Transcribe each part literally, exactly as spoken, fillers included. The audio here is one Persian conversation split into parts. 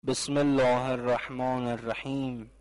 بسم الله الرحمن الرحیم.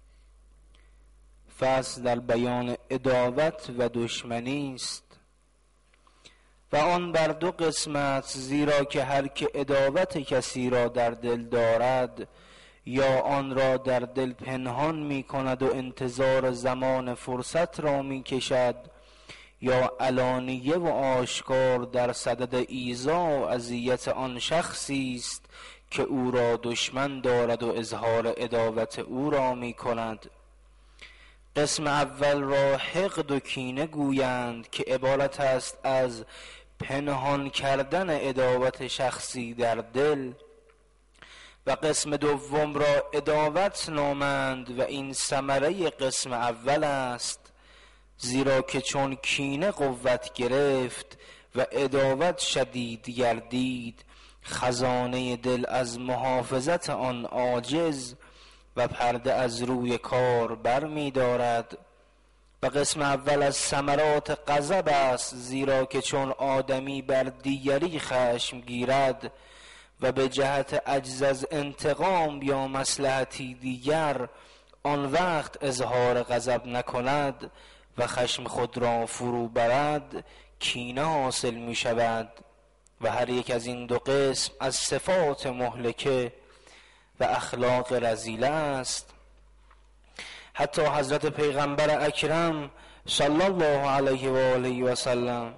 فصل در بیان عداوت و دشمنی است و آن بر دو قسمت، زیرا که هر که عداوت کسی را در دل دارد یا آن را در دل پنهان می کند و انتظار زمان فرصت را می کشد یا علانیه و آشکار در صدد ایذا و اذیت آن شخصی است که او را دشمن دارد و اظهار عداوت او را می کند. قسم اول را حقد و کینه گویند که عبارت است از پنهان کردن عداوت شخصی در دل، و قسم دوم را عداوت نامند و این ثمره قسم اول است، زیرا که چون کینه قوت گرفت و عداوت شدید گردید، خزانه دل از محافظت آن عاجز و پرده از روی کار بر می دارد. و قسم اول از ثمرات غضب است، زیرا که چون آدمی بر دیگری خشم گیرد و به جهت عجز از انتقام یا مصلحتی دیگر آن وقت اظهار غضب نکند و خشم خود را فرو برد، کینه حاصل می شود. و هر یک از این دو قسم از صفات مهلکه و اخلاق رذیله است. حتی حضرت پیغمبر اکرم صلی الله علیه و آله و سلم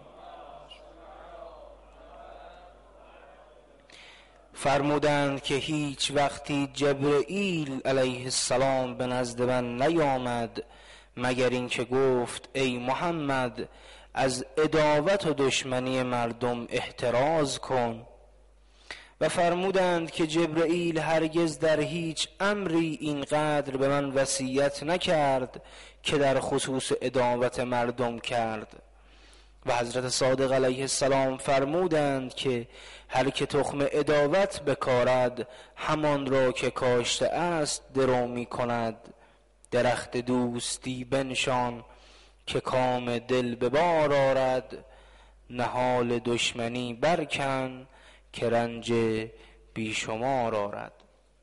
فرمودند که هیچ وقتی جبرئیل علیه السلام به نزد من نیامد مگر این که گفت ای محمد، از عداوت و دشمنی مردم احتراز کن. و فرمودند که جبرئیل هرگز در هیچ امری اینقدر به من وصیت نکرد که در خصوص عداوت مردم کرد. و حضرت صادق علیه السلام فرمودند که هر که تخم عداوت بکارد همان را که کاشته است درو می کند. درخت دوستی بنشان که کام دل به بار آرد، نهال دشمنی برکن که رنج بیشمار آرد.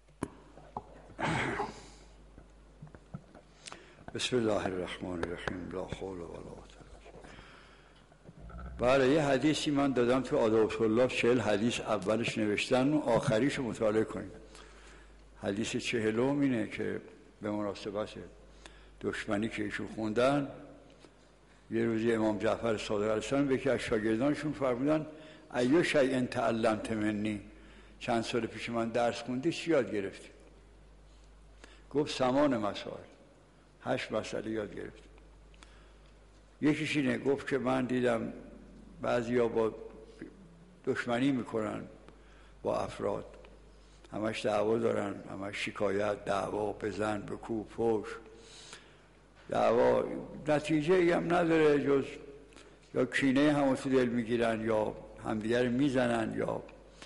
بسم الله الرحمن الرحیم. لا حول ولا قوة. بله، یه حدیثی من دادم تو آداب طلاب، چهل حدیث اولش نوشتن و آخریش مطالعه کنیم. حدیث چهلم اینه که به مناسبت دشمنی که ایشون خوندن، یه روزی امام جعفر صادق علیه السلام به یکی از شاگردانشون فرمودن ایو شیء تعلمت منی، چند سال پیش من درس خوندی، چی یاد گرفتی؟ گفت ثمان مسائل، هشت مسئله یاد گرفتی. یکیش اینه، گفت که من دیدم بعضیا با دشمنی میکنن با افراد، همش دعوا دارن، همش شکایت، دعوا، بزن، بکوب، فحش، دعوا نتیجه ای هم نداره جز یا کینه همو تو دل میگیرن یا همدیگر میزنن یا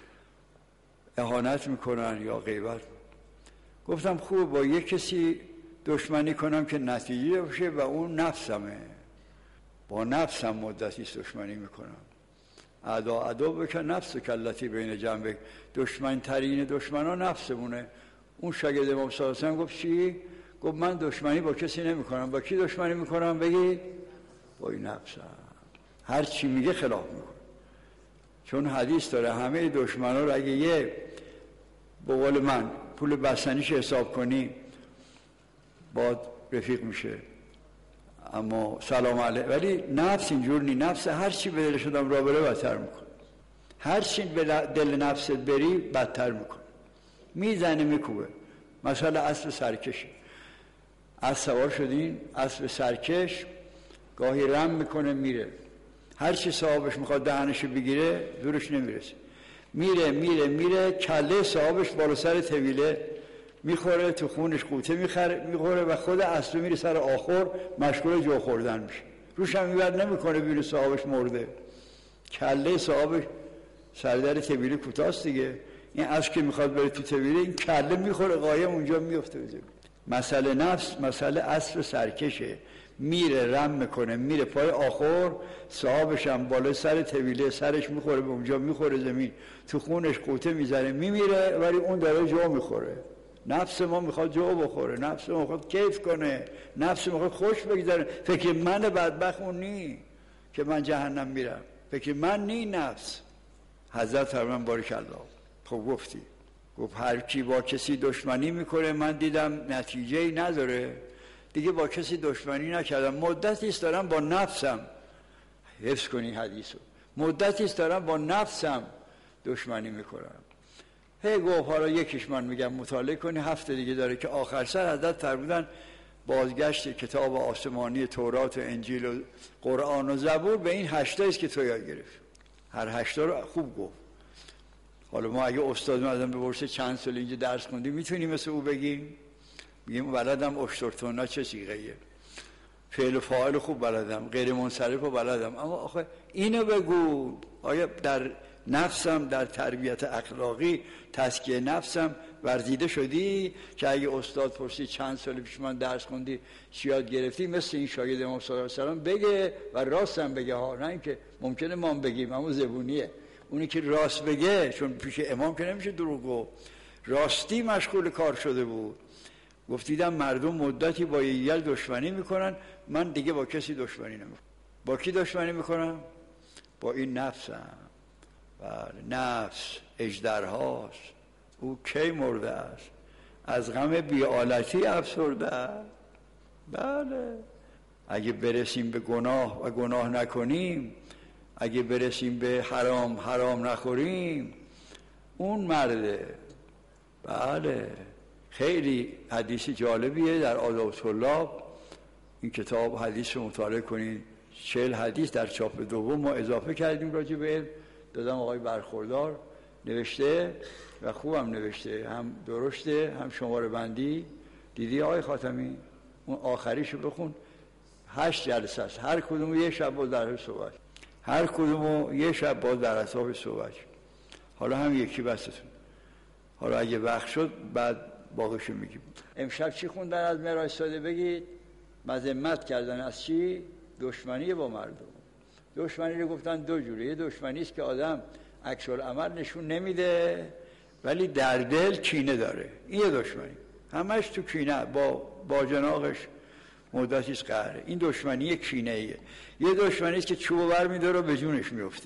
اهانت میکنن یا غیبت. گفتم خوب با یک کسی دشمنی کنم که نتیجه باشه و اون نفسمه. با نفسم مدتی دشمنی میکنم. اعدا اعدا بکن نفس کلتی بین جنبه، دشمن ترین دشمن ها نفسمونه. اون شاگرد امام صلی الله علیه و سلم گفت چی؟ گفت من دشمنی با کسی نمی کنم. با کی دشمنی میکنم؟ بگی با این نفسم. هر چی میگه خلاف میکنم. چون حدیث داره همه دشمنا رو اگه یه به قول من پول بستنیش حساب کنی با رفیق میشه، اما سلام علیه. ولی نفس اینجور نی. نفس هر چی به دل شدم را بره بدتر میکنه. هر چی به دل نفست بری بدتر میکنه، میزنه میکوبه. مثلا اسب سرکشی، از سوار شدین، اسب سرکش گاهی رم میکنه میره، هر چی صاحبش میخواد دهنشو بگیره دورش نمیرسه، میره میره میره کله صاحبش بالا سر طویله میخوره، تو خونش قوطه میخوره و خود اسب میره سر آخر مشغول جو خوردن میشه. روش هم میبرد نمیکنه، ببینه صاحبش مرده. کله صاحبش سر در طویله کوتاست دیگه، این اسب که میخواد بره تو طویله این کله میخوره، قایم اونجا میفته. مسئله نفس مسئله اسب سرکشه، میره رم میکنه، میره پای آخر، صاحبش هم بالا سر طویله سرش میخوره به اونجا، میخوره زمین، تو خونش قوطه میزنه میمیره، ولی اون داره جو میخوره. نفس ما میخواد جو بخوره، نفس ما میخواد کیف کنه، نفس ما میخواد خوش بگذره. فکر من بدبخت اون نی که من جهنم میرم، فکر من نی نفس. حضرت فرمان بارک الله. خب گفتی گفت هر کی با کسی دشمنی میکنه، من دیدم نتیجه ای نداره، دیگه با کسی دشمنی نکردم. مدتی است دارم با نفسم، حفظ کنی حدیثو، مدتی است دارم با نفسم دشمنی میکنم. هی گفت حالا یکیش من میگم مطالعه کنی، هفته دیگه داره که آخر سر حضرت فرمودن بازگشت کتاب آسمانی تورات و انجیل و قرآن و زبور به این هشتا است که تو یاد گرفت. هر هشتا رو خوب گفت. حالا ما اگه استاد مردم بپرسه چند سال اینجا درس خوندی، میتونیم مثل او بگیم؟ میگیم بلدم اشترتونا چه صیغه‌ایه، فعل و فاعل خوب بلدم، غیر منصرف رو بلدم. اما آخه اینو بگو، آیا در نفسم، در تربیت اخلاقی، تزکیه نفسم ورزیده شدی که اگه استاد پرسی چند سال پیش من درس خوندی چی یاد گرفتی، مثل این شاگرد امام صلی الله علیه و سلم بگه و راستم بگه ها، نه اینکه ممکنه ما هم بگیم، اما زبونیه. اونی که راست بگه، چون پیش امام که نمیشه دروغ گفت، راستی مشغول کار شده بود. گفت دیدم مردم مدتی با یکدیگر دشمنی میکنن، من دیگه با کسی دشمنی نمیکنم. با کی دشمنی میکنم؟ با این نفسم. بله، نفس اژدرهاست، او کی مرده است؟ از غم بی‌آلتی افسرده است. بله، اگه برسیم به گناه و گناه نکنیم، اگه برسیم به حرام حرام نخوریم، اون مرده. بله، خیلی حدیث جالبیه در آداب طلاب. این کتاب حدیث رو مطالعه کنید، چهل حدیث در چاپ دوم ما اضافه کردیم راجع به علم، دادم آقای برخوردار نوشته و خوبم نوشته، هم درشته هم شماره بندی. دیدی آقای خاتمی؟ اون آخریشو بخون، هشت جلسه است، هر کدوم یه شب باز در صحبت، هر کدوم یه شب باز در اصحاب صحبت. حالا هم یکی بستتون، حالا اگه وقت شد بعد باقیشو میگیم. امشب چی خوندن از معراج ساده بگید؟ مذمت کردن از چی؟ دشمنی با مردم. دشمنی رو گفتن دو جوره، یه دشمنی است که آدم عکس العمل نشون نمیده ولی در دل کینه داره، این یه دشمنی، همش تو کینه، با با جناقش مدتی است قهره. این دشمنی یک کینه ایه. یه دشمنی است که چوب بر میداره و به جونش میفته،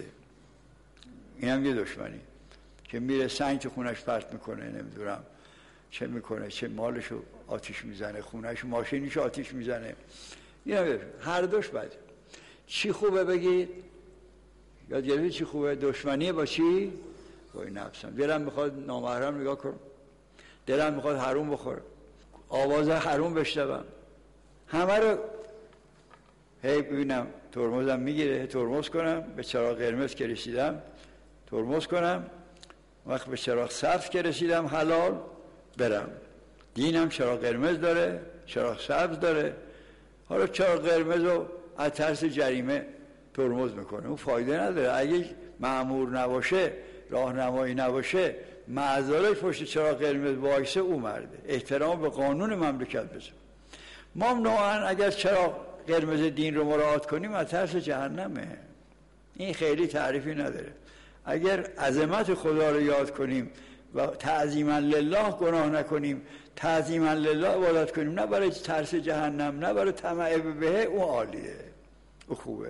این هم یه دشمنی که میره سنگ تو خونش پرت میکنه، نمیدونم چه میکنه، چه مالشو آتیش میزنه، خونش ماشینیشو آتیش میزنه. این هر دوش بده. چی خوبه بگید؟ یاد گرفتید چی خوبه؟ دشمنی با چی؟ با این نفسم. دلم میخواد نامحرم نگاه کنم، دلم میخواد حروم بخورم، آواز حروم بشنوم، همه رو هی ببینم ترمزم میگیره، ترمز کنم، به چراغ قرمز که رسیدم ترمز کنم، وقت به چراغ سبز که رسیدم حلال برم. دینم چراغ قرمز داره، چراغ سبز داره. حالا چراغ قرمز رو از ترس جریمه ترمز میکنه، اون فایده نداره. اگه مأمور نباشه، راهنمایی نباشه، معذالش پشت چراغ قرمز وایسه، او مرده. احترام به قانون مملکت بذار. ما نوعا اگر چراغ قرمز دین رو مراعات کنیم از ترس جهنمه. این خیلی تعریفی نداره. اگر عظمت خدا رو یاد کنیم و تعظیما لله گناه نکنیم، تعظیما لله عبادت کنیم، نه برای ترس جهنم، نه برای طمع بهه، اون عالیه، اون خوبه.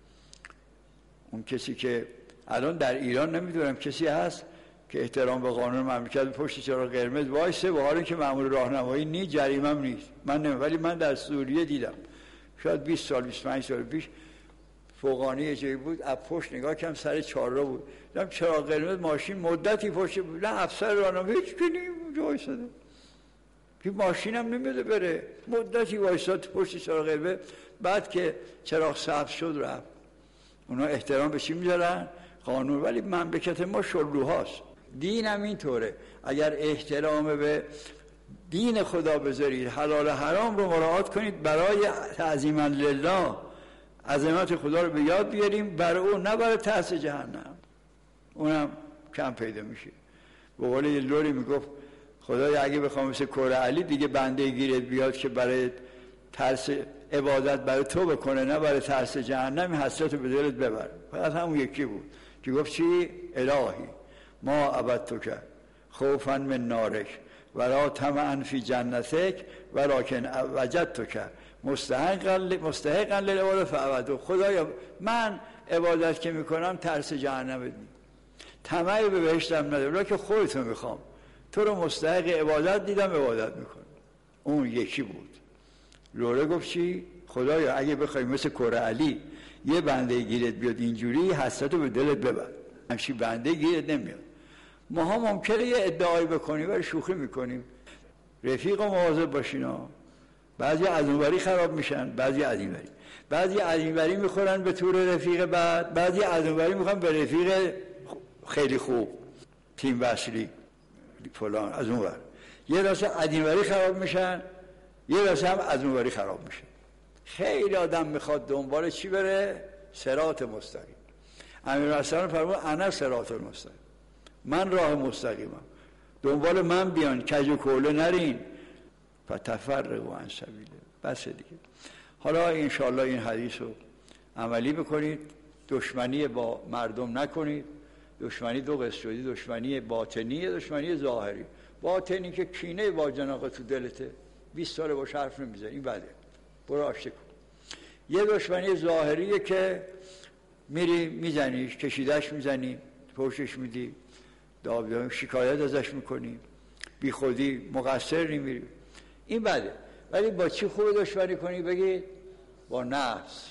اون کسی که الان در ایران نمیدونم کسی هست که احترام به قانون مملکت پشت چراغ قرمز وایسه، و حالا که مأمور راهنمایی نی، جریمه‌ام نیست. من نمی ولی من در سوریه دیدم، شاید بیست سال بیست و پنج سال پیش، فوقانی یه جایی بود، از پشت نگاه کم سر چهارراه بود، دیدم چراغ قرمز ماشین مدتی پشت بود، نه افسر راهنمایی هیچ کی اونجا وایساده، که ماشینم نمیده بره، مدتی وایساد پشت چراغ قرمز. بعد که چراغ سبز شد رفت. اونا احترام به چی میذارن؟ قانون. ولی مملکت ما شلوهاست. دین هم اینطوره. اگر احترام به دین خدا بذارید، حلال حرام رو مراعات کنید، برای تعظیما لله عظمت خدا رو به یاد بیاریم، برای اون، نه برای ترس جهنم. اونم کم پیدا میشه. به قول یه لوری میگفت خدایا اگه بخوام مثل کره علی دیگه بنده گیرت بیاد که برای ترس عبادت برای تو بکنه نه برای ترس جهنم، این حسرت به دلت ببر. فقط همون یکی بود که گفت چی؟ الهی ما عبدتک خوفا من نارک ولا طمعا فی جنتک ولکن وجدتک مستحقا مستحقا للعبادة فعبدتک. خدایا من عبادت که میکنم ترس جهنم بدی، طمعی به بهشتم ندارم، ولی که خودت میخوام، تو رو مستحق عبادت دیدم عبادت میکنم. اون یکی بود. لوره گفت چی؟ خدایا اگه بخوای مثل کره علی یه بنده گیرت بیاد اینجوری، حسرتو به دلت ببر. همچی بنده گیرت نمیاد. ما ها ممکنه یه ادعایی بکنیم ولی شوخی میکنیم. رفیق و مواظب باشینا. بعضی از اونوری خراب میشن، بعضی از اینوری. بعضی از اینوری میخورن به طور رفیق بعد، بعضی از اونوری میخوان به رفیق خیلی خوب، تیم وصلی فلان از اونور. یه راسته از اینوری خراب میشن، یه راسته هم از اونوری خراب میشن. خیلی آدم میخواد دنبال چی بره؟ صراط مستقیم. امیرالمؤمنین فرمود انا صراط المستقیم، من راه مستقیمم، دنبال من بیان، کج و کوله نرین. فتفرقوا عن سبیله. بس دیگه. حالا انشاءالله این حدیث رو عملی بکنید. دشمنی با مردم نکنید. دشمنی دو قسم شدی، دشمنی باطنی، دشمنی ظاهری. باطنی که کینه با جناق تو دلته، بیست ساله باش حرف نمیزنی، این بده، برو آشتی کن. یه دشمنی ظاهریه که میری میزنیش، کشیدش میزنی، پوشش میدی، داب شکایت ازش میکنی، بی خودی مقصر نمیری، این بده. ولی با چی خوب دشمنی کنی؟ بگی با نفس.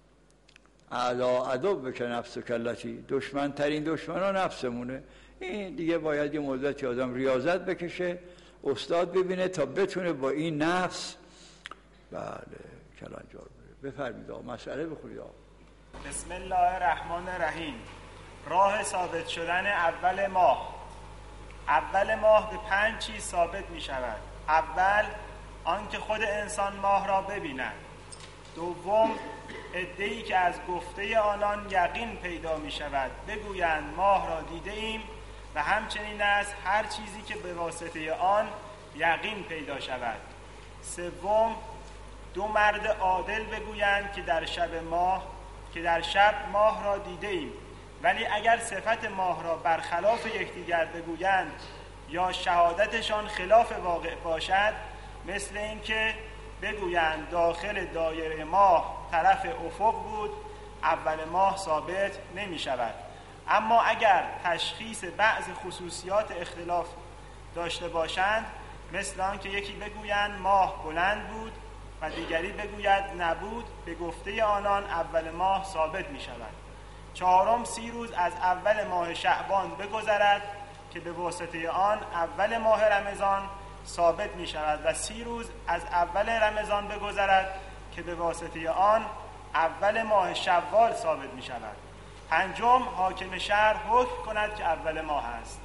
اعلا عدو بکن نفس کلتی، دشمن ترین دشمن ها نفسمونه. این دیگه باید یه مدتی آدم ریاضت بکشه، استاد ببینه تا بتونه با این نفس بله کلنجار بره. بفرمید آقا مسئله بخونید آقا. بسم الله الرحمن الرحیم. راه ثابت شدن اول ماه. اول ماه به پنج چیز ثابت می شود. اول آنکه خود انسان ماه را ببیند. دوم عده‌ای که از گفته آنان یقین پیدا می شود بگویند ماه را دیده ایم، و همچنین است هر چیزی که به واسطه آن یقین پیدا شود. سوم دو مرد عادل بگویند که در شب ماه که در شب ماه را دیده ایم، ولی اگر صفت ماه را برخلاف یکدیگر بگویند یا شهادتشان خلاف واقع باشد، مثل اینکه بگویند داخل دایره ماه طرف افق بود، اول ماه ثابت نمی شود. اما اگر تشخیص بعض خصوصیات اختلاف داشته باشند، مثل آن که یکی بگویند ماه بلند بود و دیگری بگوید نبود، به گفته آنان اول ماه ثابت می شود. چهارم سی روز از اول ماه شعبان بگذرد که به واسطه آن اول ماه رمضان ثابت می شود، و سی روز از اول رمضان بگذرد که به واسطه آن اول ماه شوال ثابت می شود. پنجم حاکم شهر حکم کند که اول ماه است.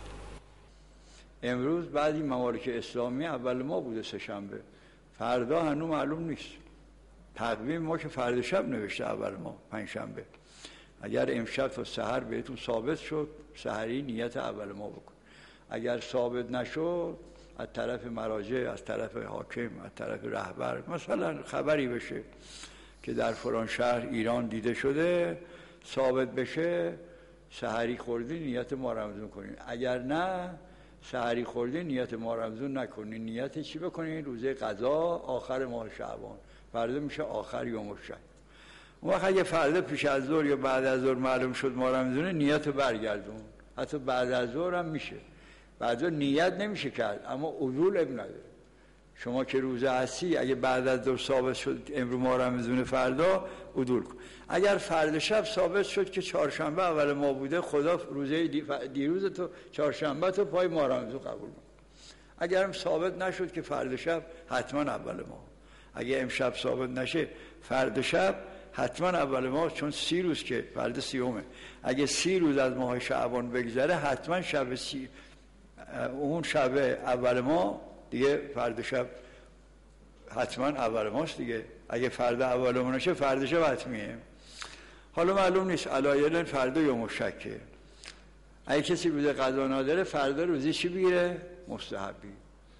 امروز بعضی ممالک اسلامی اول ماه بوده، سه شنبه. فردا هنوز معلوم نیست. تقویم ما که فردا شب نوشته اول ماه پنج شنبه. اگر امشب تا سحر بهتون ثابت شد، سحری نیت اول ماه بکن. اگر ثابت نشد، از طرف مراجع، از طرف حاکم، از طرف رهبر مثلا خبری بشه که در فلان شهر ایران دیده شده، ثابت بشه، سحری خوردی نیت ماه رمضان کنین. اگر نه سحری خوردی نیت ماه رمضان نکنین. نیت چی بکنین؟ روزه قضا آخر ماه شعبان، فردا میشه آخر یوم الشک. اون وقت اگه فردا پیش از ظهر یا بعد از ظهر معلوم شد ماه رمضان، نیت رو برگردون. حتی بعد از ظهر هم میشه. بعد از نیت نمیشه کرد، اما عدول اب نداره. شما که روزه هستی، اگه بعد از ظهر ثابت شد امروز ماه رمضان، فردا عدول کن. اگر فردا شب ثابت شد که چهارشنبه اول ماه بوده، خدا روزه دیروز تو چهارشنبه تو پای ماه رمضان قبول کن. اگر هم ثابت نشد که فردا شب حتما اول ماه. اگه امشب ثابت نشه فردا شب حتما اول ماه، چون سی روز که فردا سیومه. اگه سی روز از ماه شعبان بگذره، حتما شب سی اون شب اول ماه دیگه فردا شب حتما اول ماست دیگه. اگه فردا اول ماه نشه فردا شب حتمیه. حالا معلوم نیست علایل فردا یوم الشکه. اگه کسی روزه قضا نداره، فردا روزی چی بگیره؟ مستحبی.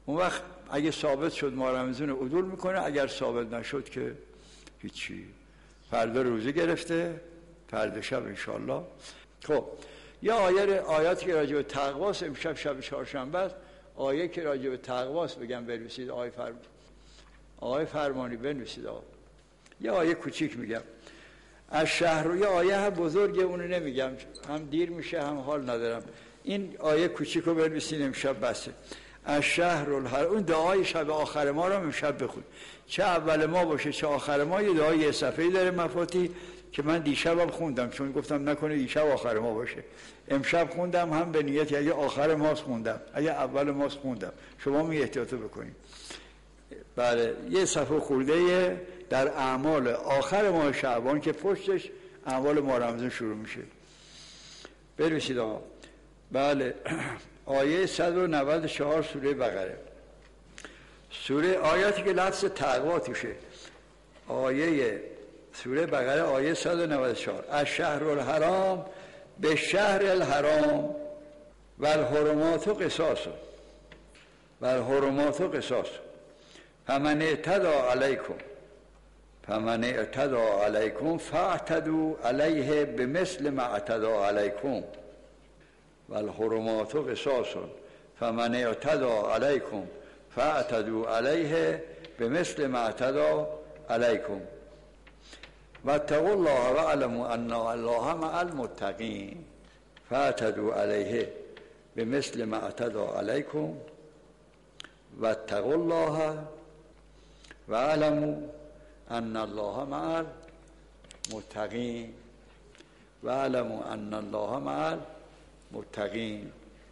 اون وقت اگه ثابت شد ماه رمضان عدول میکنه، اگر ثابت نشد که هیچی. فردا روزه گرفته، فردا شب انشالله. خب یه آیه آیاتی که راجع به تقواست، امشب شب چهارشنبه است، آیه که راجع به تقواست بگم بنویسید. آقای فرمان آقای فرمانی بنویسید. آقا یه آیه کوچیک میگم از شهر رو، یه آیه هم بزرگه اونو نمیگم هم دیر میشه هم حال ندارم. این آیه کوچیک رو بنویسید امشب بسه. از شهر الحرام، اون دعای شب آخر ما رو امشب بخون، چه اول ما باشه چه آخر ما. یه دعای یه صفحه‌ای داره مفاتی که من دیشبم خوندم، چون گفتم نکنه دیشب آخر ما باشه. امشب خوندم، هم به نیت اگه آخر ماست خوندم اگه اول ماست خوندم. شما می احتیاطو بکنید. بله یه صفحه خورده در اعمال آخر ماه شعبان که پشتش اعمال ماه رمضان شروع میشه. بنویسید آقا. بله آیه صد و نود و چهار سوره بقره. سوره آیاتی که لفظ تقوا توشه. آیه سوره بقره آیه صد و نود و چهار. از شهر الحرام به شهر الحرام و الحرمات قصاص و الحرمات قصاص فمن اعتدى علیکم فمن اعتدى علیکم فاعتدوا علیه بمثل ما اعتدى علیکم و الحرمات قصاص فمن اعتدى علیکم فاعتدوا علیه بمثل ما اعتدى علیکم واتقوا الله واعلموا ان الله مع المتقین فاعتدوا علیه بمثل ما اعتدى علیکم واتقوا الله واعلموا ان الله مع المتقین واعلموا ان الله مع المتقین.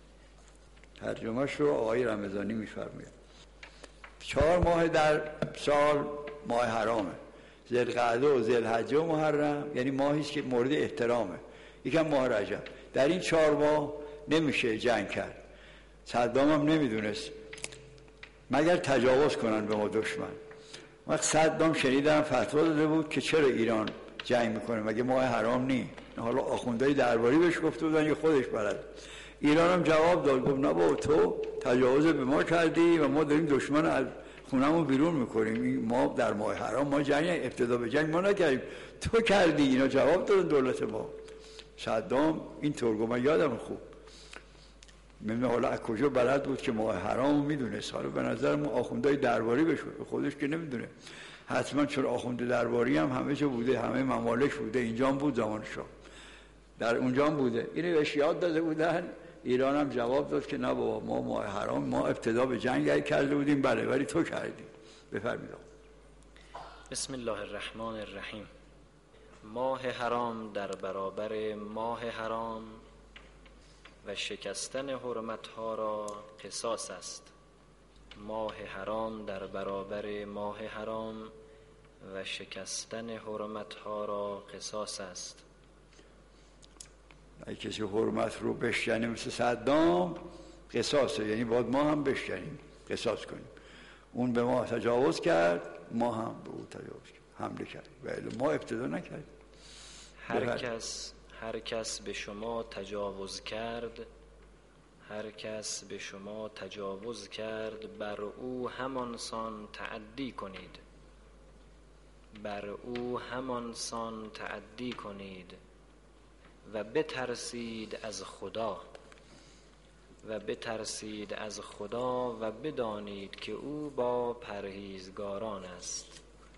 ترجمهش رو آقای رمضانی میفرماید. چهار ماه در سال ماه حرامه، ذوالقعده و ذوالحجه و محرم، یعنی ماهی که مورد احترامه. یکم ماه رجب. در این چهار ماه نمیشه جنگ کرد. صدام هم نمیدونست مگر تجاوز کنن به ما دشمن. وقت صدام شنیدم فتوا داده بود که چرا ایران جنگ میکنه، مگه ماه حرام نی؟ حالا آخوندهای درباری بهش گفته بودن یا خودش بلد. ایران هم جواب داد، گفت نه بابا تو تجاوز به ما کردی و ما داریم دشمن از خونمون بیرون میکنیم. ما در ماه حرام ما جنگ ابتدا به جنگ ما نکردیم، تو کردی. اینا جواب دادن دولت ما. صدام این طور گفت، من یادم خوب. من حالا از کجا بلد بود که ماه حرام میدونست؟ حالا به نظر ما آخوندهای درباری بشه، خودش که نمیدونه. حتما چون آخوند درباری هم همه جا بوده، همه ممالک بوده، اینجا هم بود زمان شاه، در اونجا هم بوده. اینو بهش یاد داده بودن. ایران هم جواب داد که نه بابا ما ماه حرام ما ابتدا به جنگ کرده بودیم. بله ولی تو کردی. بفرمایید. بسم الله الرحمن الرحیم. ماه حرام در برابر ماه حرام و شکستن حرمتها را قصاص است. ماه حرام در برابر ماه حرام و شکستن حرمتها را قصاص است. اگه کسی حرمت رو بشکنه مثل صدام قصاصه، یعنی باید ما هم بشکنیم، قصاص کنیم. اون به ما تجاوز کرد، ما هم به او تجاوز کرد، حمله کرد، ولی ما ابتدا نکردیم. هر کس هر کس به شما تجاوز کرد هر کس به شما تجاوز کرد بر او همان سان تعدی کنید بر او همان سان تعدی کنید و بترسید از خدا و بترسید از خدا و بدانید که او با پرهیزگاران است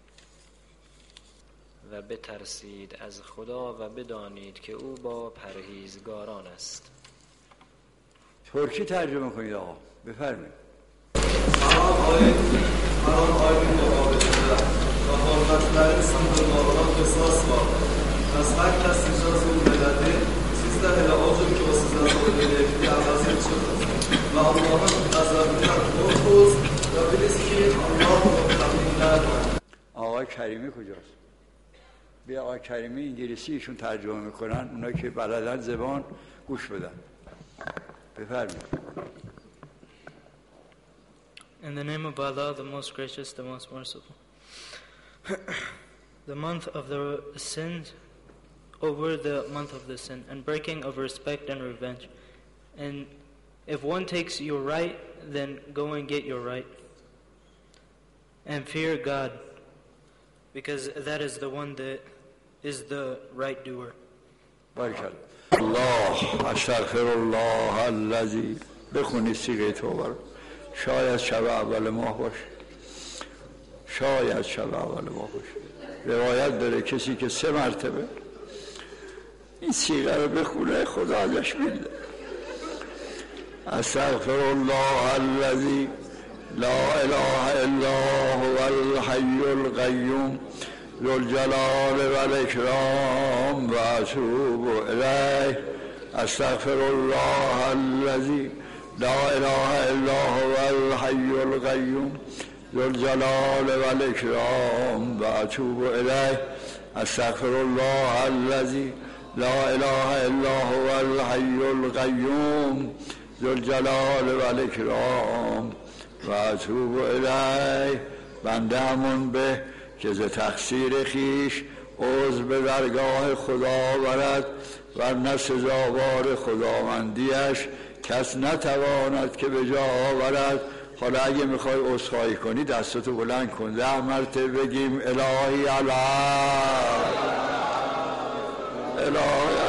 و بترسید از خدا و بدانید که او با پرهیزگاران است. ترکی ترجمه کنید آقا. بفرمایید. حرام آیه حرام آیه مقابل شده و حرمت‌های سنگرماران قصاص var. پس هر کس اجازه او بدهده سیزده الی آجر که واسه زنان بدهده عوضی شده و Allah'ın azabından korkuz و biliz ki Allah متقی‌ler. آقای کریمی کجاست؟ بیا آقای کریمی انگلیسی ایشون ترجمه میکنن، اونا که بلدن زبان گوش بدن. بفرمایید. In the name of Allah, the most gracious, the most merciful. The month of the sin over the month of the sin, and breaking of respect and revenge. And if one takes your right then go and get your right. And fear God, because that is the one that is the right doer. بارکالله. الله استغفر الله الذی بخونید سیغه توبه رو. شاید شب اول ماه باشه، شاید شب اول ماه باشه. روایت داره کسی که سه مرتبه این سیغه رو بخونه خدا ازش میده. استغفر الله الذی لا اله الا هو الحی القیوم ذو الجلال والاکرام و اتوب الیه. استغفر الله الذی لا اله الا هو الحی القیوم ذو الجلال والاکرام و اتوب الیه. استغفر الله الذی لا اله الا هو الحی القیوم ذو الجلال والاکرام و اتوب الیه. بنده همون به که ز تقصیر خیش عذر به درگاه خدا برد و نه سزاوار خداوندیش کس نتواند که به جا آورد. حالا اگه میخوای عذرخواهی کنی دستتو بلند کن، ده مرتبه بگیم الهی علی الهی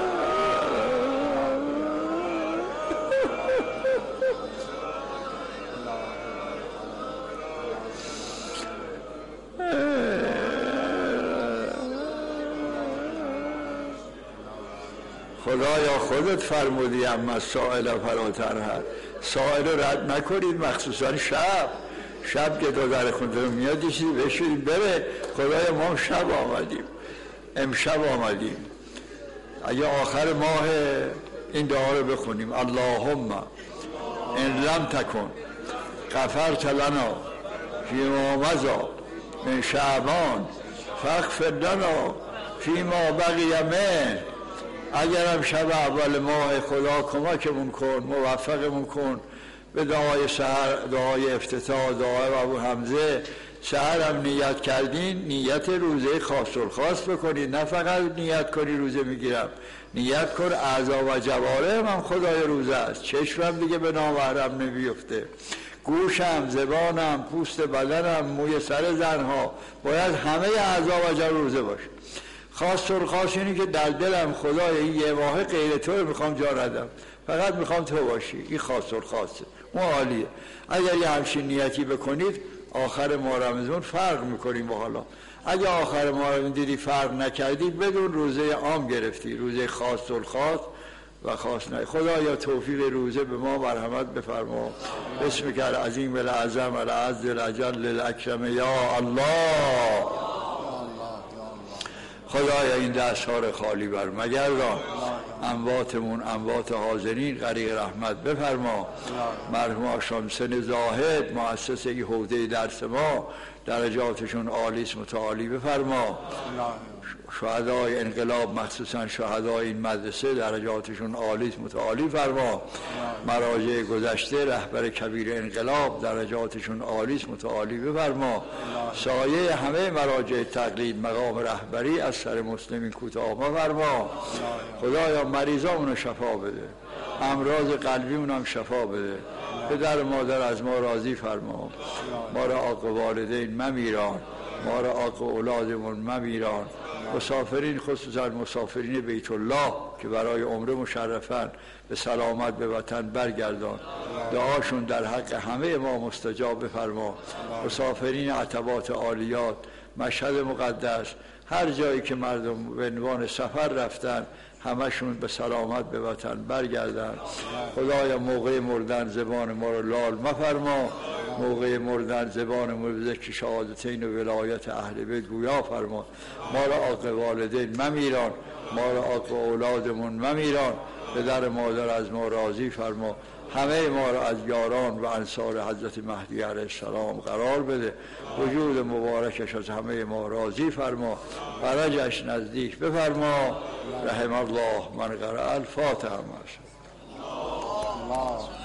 خدایا خودت فرمودی اما سائل فراتر هست، سائل رو رد نکنید، مخصوصا شب شب که دو در خونده رو میاد یه چیزی بشورید بره. خدایا ما شب آمدیم، امشب آمدیم، اگه آخر ماه این دعا رو بخونیم اللهم ان لم تکن غفرت لنا فیما مضی من شعبان فاغفر لنا فیما بقی منه. اگرم شب اول ماه خدا کمکمون کن، موفقمون کن به دعای سحر، دعای افتتاح، دعای ابو حمزه. سحر هم نیت کردین نیت روزه خاص الخاص بکنید، نه فقط نیت کنی روزه میگیرم، نیت کن اعضا و جوارح هم خدای روزه است. چشمم دیگه به نامحرم نمیفته، گوشم، زبانم، پوست بدنم، موی سر زنها باید همه اعضا و جوارح روزه باشه. خاص الخاص اینی که در دلم خدای این یه ماه غیر تو رو میخوام جا ردم، فقط میخوام تو باشی، این خاص الخاصه، اون عالیه. اگر یه همچین نیتی بکنید آخر ماه رمضان فرق میکنیم با حالا. اگر آخر ماه رمضان دیدی فرق نکردی بدون روزه عام گرفتی، روزه خاص الخاص و خاص نه. خدایا توفیق روزه به ما مرحمت بفرما. بسمک العظیم العظم العز الجل الاکرم یا الله. خدایا این دست‌ها رو خالی بر مگردان، امواتمون اموات حاضرین غریق رحمت بفرما. مرحوم شمسن زاهد مؤسس این حوزه درس ما درجاتشون عالیست متعالی بفرما. شهدای انقلاب مخصوصا شهدای این مدرسه درجاتشون عالیست متعالی فرما. مراجع گذشته رهبر کبیر انقلاب درجاتشون عالیست متعالی بفرما. سایه همه مراجع تقلید مقام رهبری از سر مسلمین کوتاه مفرما. خدایا مریضامونو شفا بده، امراض قلبیمون هم شفا بده. پدر مادر از ما راضی فرما، ما را عاق والدین ممیران، ما را عاق اولادمون ممیران. مسافرین خصوصا مسافرین بیت الله که برای عمره مشرفن به سلامت به وطن برگردان، دعاشون در حق همه ما مستجاب بفرما. مسافرین عتبات عالیات، مشهد مقدس، هر جایی که مردم به عنوان سفر رفتن همشون به سلامت به وطن برگردن. خدایا موقع مردن زبان ما رو لال مفرما، موقع مردن زبان ما به ذکر شهادتین و ولایت اهل بیت گویا فرما. ما را عاق والدین ممیران، ما را عاق اولادمون ممیران. پدر مادر از ما راضی فرما، همه ما را از یاران و انصار حضرت مهدی علیه السلام قرار بده. وجود مبارکش از همه ما راضی فرما، فرجش نزدیک بفرما. رحم الله من قرأ الفاتحه.